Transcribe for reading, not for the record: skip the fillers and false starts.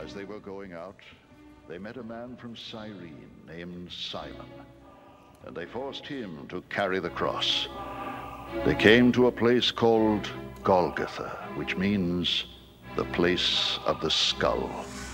As they were going out, they met a man from Cyrene named Simon, and they forced him to carry the cross. They came to a place called Golgotha, which means the place of the skull.